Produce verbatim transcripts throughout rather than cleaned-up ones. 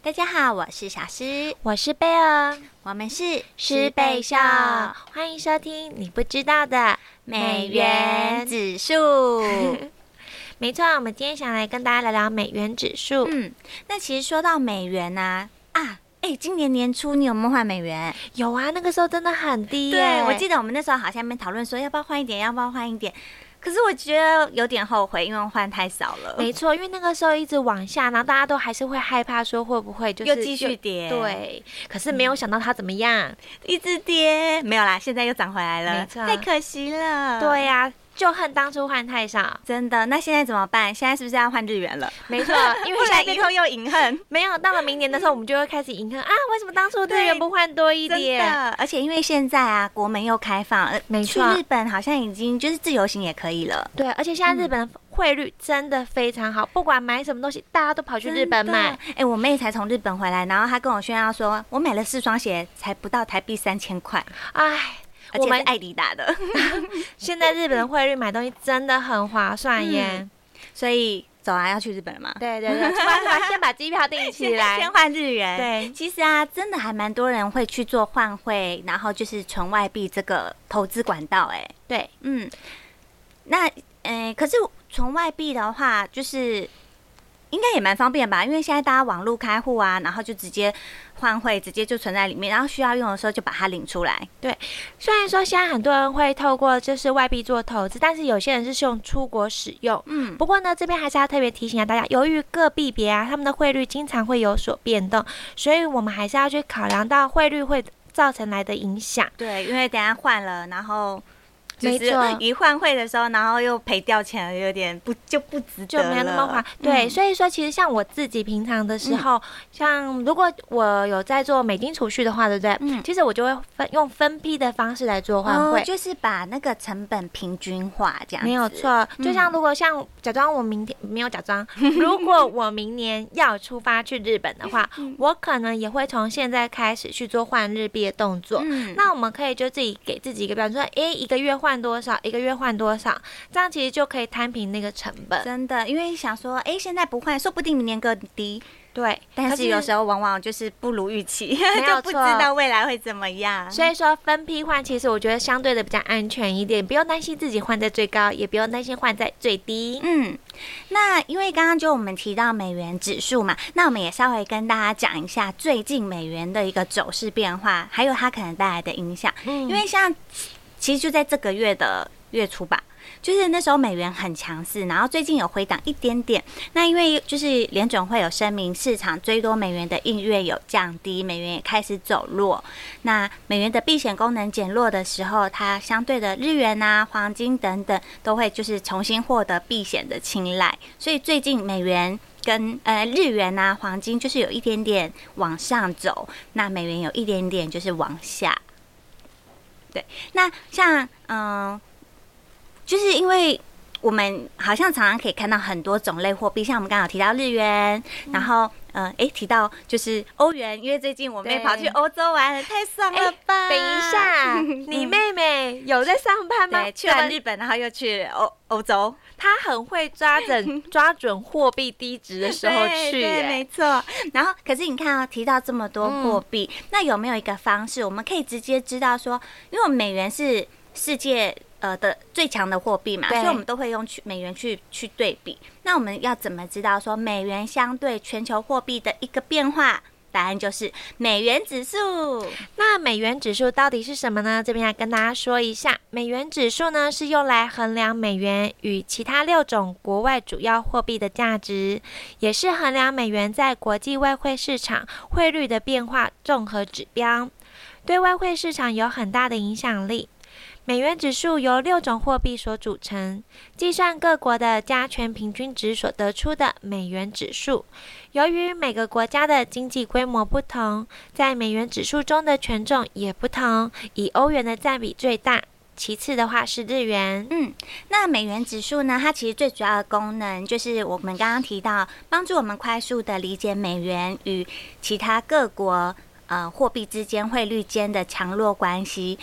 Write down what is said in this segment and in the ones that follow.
大家好，我是小诗， 我是贝儿， 我们是诗贝秀，欢迎收听你不知道的美元指数。 没错，我们今天想来跟大家聊聊美元指数。 嗯，那其实说到美元啊，啊，哎，今年年初你有没有换美元？ 有啊，那个时候真的很低耶。 对，我记得我们那时候好像没讨论说要不要换一点，要不要换一点。可是我觉得有点后悔，因为换太少了。 没错，因为那个时候一直往下，然后大家都还是会害怕说会不会就是又继续跌。 对，可是没有想到它怎么样， 嗯、一直跌，没有啦，现在又涨回来了， 没错， 太可惜了。 对呀、啊。就恨当初换太少， 真的。那现在怎么办？现在是不是要换日元了？ 没错，因为现在以后又隐恨。 没有，到了明年的时候，我们就会开始隐恨啊！为什么当初日元不换多一点？ 真的，而且因为现在啊，国门又开放， 没错， 去日本好像已经就是自由行也可以了。 对，而且现在日本汇率真的非常好，嗯、不管买什么东西，大家都跑去日本买。 哎、欸，我妹才从日本回来，然后她跟我炫耀说，我买了四双鞋，才不到台币三千块。 哎。 而且是艾迪达的， 现在日本的汇率买东西真的很划算耶，嗯、 所以走啊，要去日本了嘛？ 对对对，先把机票订起来， 先换日元。 对， 其实啊，真的还蛮多人会去做换汇，然后就是存外币这个投资管道。哎， 对， 嗯，那呃，可是存外币的话，就是应该也蛮方便吧？因为现在大家网络开户啊，然后就直接换汇，直接就存在里面，然后需要用的时候就把它领出来。 对，虽然说现在很多人会透过就是外币做投资，但是有些人是用出国使用。嗯，不过呢，这边还是要特别提醒大家，由于各币别啊，他们的汇率经常会有所变动，所以我们还是要去考量到汇率会造成来的影响。 对，因为等一下换了，然后。没错，一换汇的时候，然后又赔掉钱了，有点不就不值得了， 就没有那么划。对、嗯，所以说其实像我自己平常的时候，嗯、像如果我有在做美金储蓄的话，对不对？嗯，其实我就会分用分批的方式来做换汇、 哦，就是把那个成本平均化，这样子没有错。就像如果像假装我明天、嗯、没有假装，如果我明年要出发去日本的话，嗯、我可能也会从现在开始去做换日币的动作。嗯，那我们可以就自己给自己一个标准，说，哎，一个月换。换多少一个月换多少，这样其实就可以摊平那个成本。 真的，因为想说，哎、欸，现在不换，说不定明年更低。 对， 但是有时候往往就是不如预期，就不知道未来会怎么样。 所以说分批换，其实我觉得相对的比较安全一点，不用担心自己换在最高，也不用担心换在最低。 嗯，那因为刚刚就我们提到美元指数嘛，那我们也稍微跟大家讲一下最近美元的一个走势变化，还有它可能带来的影响。嗯，因为像。其实就在这个月的月初吧，就是那时候美元很强势，然后最近有回档一点点。那因为就是联准会有声明，市场追多美元的意愿有降低，美元也开始走弱。那美元的避险功能减弱的时候，它相对的日元啊、黄金等等都会就是重新获得避险的青睐。所以最近美元跟呃日元啊、黄金就是有一点点往上走，那美元有一点点就是往下。对，那像嗯、呃，就是因为我们好像常常可以看到很多种类货币，像我们刚刚有提到日元，嗯、然后呃，哎，提到就是欧元，因为最近我妹跑去欧洲玩了，太爽了吧！ 等一下，你妹妹有在上班吗？ 对，去完日本，然后又去欧欧洲， 她很会抓准抓准货币低值的时候去， 对，没错。然后，可是你看啊、哦，提到这么多货币，嗯、那有没有一个方式，我们可以直接知道说，因为我们美元是世界呃的最强的货币嘛，所以我们都会用去美元去去对比。那我们要怎么知道说美元相对全球货币的一个变化？答案就是美元指数。 那美元指数到底是什么呢？这边来跟大家说一下，美元指数呢是用来衡量美元与其他六种国外主要货币的价值，也是衡量美元在国际外汇市场汇率的变化综合指标，对外汇市场有很大的影响力。美元指数由六种货币所组成，计算各国的加权平均值所得出的美元指数。由于每个国家的经济规模不同，在美元指数中的权重也不同，以欧元的占比最大，其次的话是日元。 嗯，那美元指数呢，它其实最主要的功能就是我们刚刚提到，帮助我们快速的理解美元与其他各国呃货币之间汇率间的强弱关系。那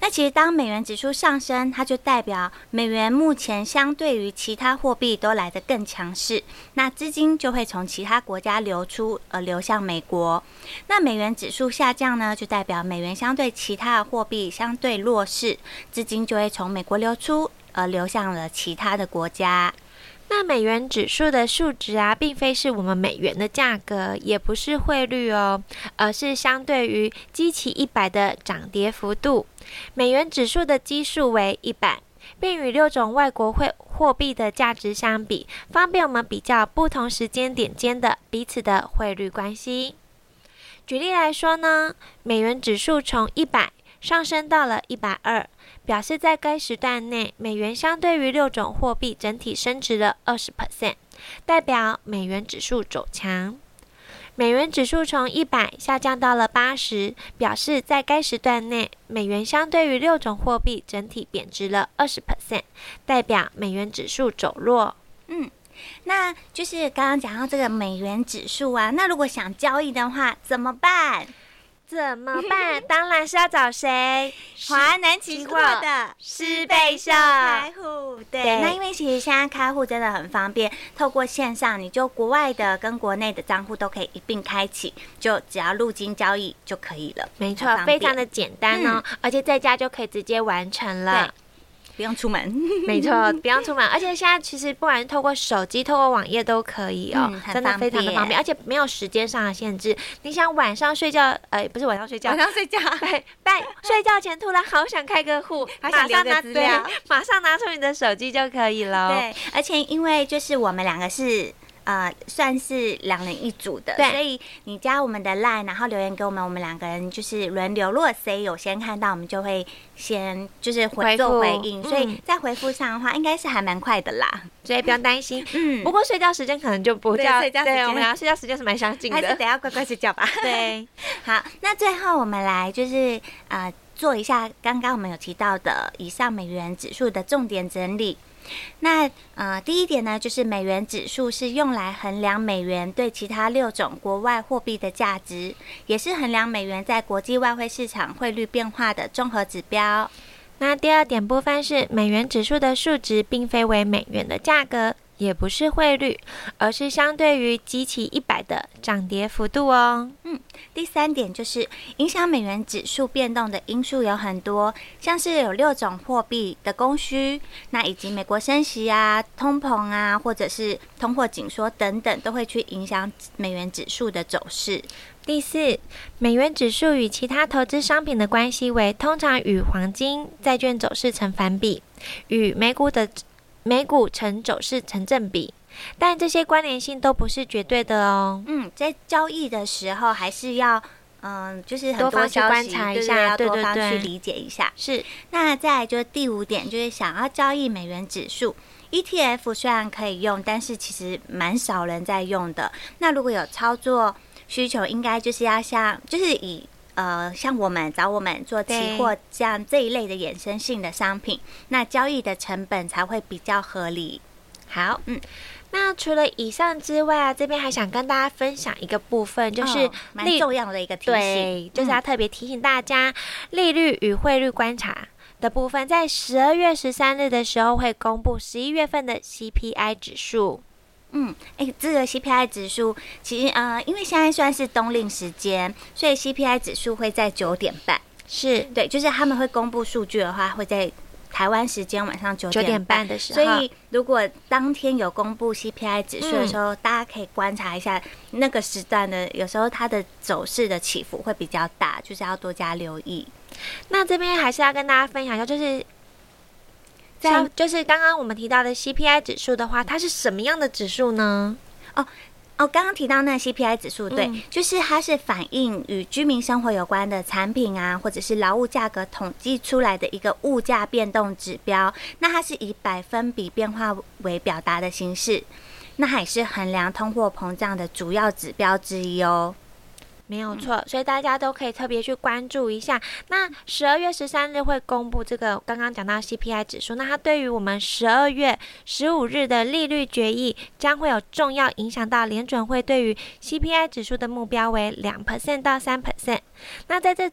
那其实当美元指数上升，它就代表美元目前相对于其他货币都来得更强势，那资金就会从其他国家流出，而流向美国。那美元指数下降呢，就代表美元相对其他的货币相对弱势，资金就会从美国流出，而流向了其他的国家。 那美元指数的数值啊，并非是我们美元的价格，也不是汇率哦，而是相对于基期一百的涨跌幅度。美元指数的基数为一百，并与六种外国汇货币的价值相比，方便我们比较不同时间点间的彼此的汇率关系。举例来说呢，美元指数从一百上升到了一百二十，表示在该时段内，美元相对于六种货币整体升值了 百分之二十， 代表美元指数走强。美元指数从一百下降到了八十，表示在该时段内，美元相对于六种货币整体贬值了 百分之二十， 代表美元指数走弱。 嗯，那就是刚刚讲到这个美元指数啊，那如果想交易的话怎么办？ 怎么办？当然是要找谁？ 华南期货的施贝秀开户。对， 对那因为其实现在开户真的很方便，透过线上，你就国外的跟国内的账户都可以一并开启，就只要入金交易就可以了。 没错，非常的简单哦、嗯，而且在家就可以直接完成了。 不用出门， 没错，不用出门，而且现在其实不管是透过手机、透过网页都可以哦、 嗯， 真的非常的方便，而且没有时间上的限制。你想晚上睡觉，呃，不是晚上睡觉， 晚上睡觉， 对，半睡觉前突然好想开个户， 马上拿对， 马上拿出你的手机就可以了。 对，而且因为就是我们两个是。呃，算是两人一组的，所以你加我们的 LINE， 然后留言给我们，我们两个人就是轮流。如果谁有先看到，我们就会先就是回做回应，所以在回复上的话，应该是还蛮快的啦， 所以不用担心。 嗯， 不过睡觉时间可能就不叫睡觉时间， 对，我们俩睡觉时间是蛮相近的， 还是得要乖乖睡觉吧。 对， 好，那最后我们来就是呃做一下刚刚我们有提到的以上美元指数的重点整理。那呃，第一点呢，就是美元指数是用来衡量美元对其他六种国外货币的价值，也是衡量美元在国际外汇市场汇率变化的综合指标。 那第二点部分是美元指数的数值并非为美元的价格，也不是汇率，而是相对于基期一百的涨跌幅度哦。 嗯，第三点就是影响美元指数变动的因素有很多，像是有六种货币的供需，那以及美国升息啊、通膨啊，或者是通货紧缩等等，都会去影响美元指数的走势。 第四，美元指数与其他投资商品的关系为通常与黄金、债券走势成反比，与美股的美股呈走势成正比，但这些关联性都不是绝对的哦。 嗯，在交易的时候还是要，嗯，就是很多消息多方去观察一下， 对对对，要多方对对对去理解一下。 是。 那再来就是第五点，就是想要交易美元指数 E T F 虽然可以用，但是其实蛮少人在用的。那如果有操作需求，应该就是要像，就是以。呃，像我们找我们做期货这样这一类的衍生性的商品，那交易的成本才会比较合理。 好，嗯，那除了以上之外啊，这边还想跟大家分享一个部分，就是蛮、哦、重要的一个提醒， 对，就是要特别提醒大家，嗯、利率与汇率观察的部分，在十二月十三日的时候会公布十一月份的 C P I 指数。 嗯，哎、欸，这个 C P I 指数其实呃，因为现在算是冬令时间，所以 C P I 指数会在九点半， 是对，就是他们会公布数据的话，会在台湾时间晚上九点半的时候。 所以如果当天有公布 C P I 指数的时候，嗯、大家可以观察一下那个时段的，有时候它的走势的起伏会比较大，就是要多加留意。 那这边还是要跟大家分享一下，就是在就是刚刚我们提到的 C P I 指数的话，它是什么样的指数呢？ 哦哦，刚刚提到那个 C P I 指数，对，嗯、就是它是反映与居民生活有关的产品啊，或者是劳务价格统计出来的一个物价变动指标。那它是以百分比变化为表达的形式，那它也是衡量通货膨胀的主要指标之一哦。 没有错，所以大家都可以特别去关注一下。那十二月十三日会公布这个刚刚讲到 C P I 指数，那它对于我们十二月十五日的利率决议将会有重要影响到联准会对于 C P I 指数的目标为 百分之二 到 百分之三。那在这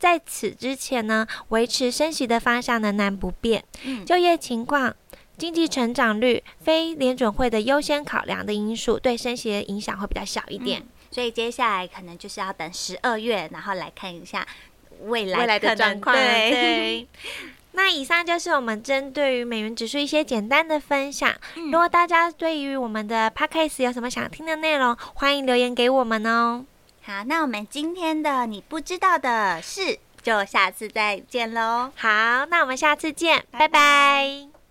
在此之前呢，维持升息的方向仍然不变。嗯、就业情况、经济成长率、非联准会的优先考量的因素，对升息的影响会比较小一点。嗯、 所以接下来可能就是要等十二月，然后来看一下未来未来的状况。 对。 对那以上就是我们针对于美元指数一些简单的分享。嗯、如果大家对于我们的 podcast 有什么想听的内容，欢迎留言给我们哦。 好，那我们今天的你不知道的事，就下次再见喽。 好，那我们下次见，拜拜。拜拜。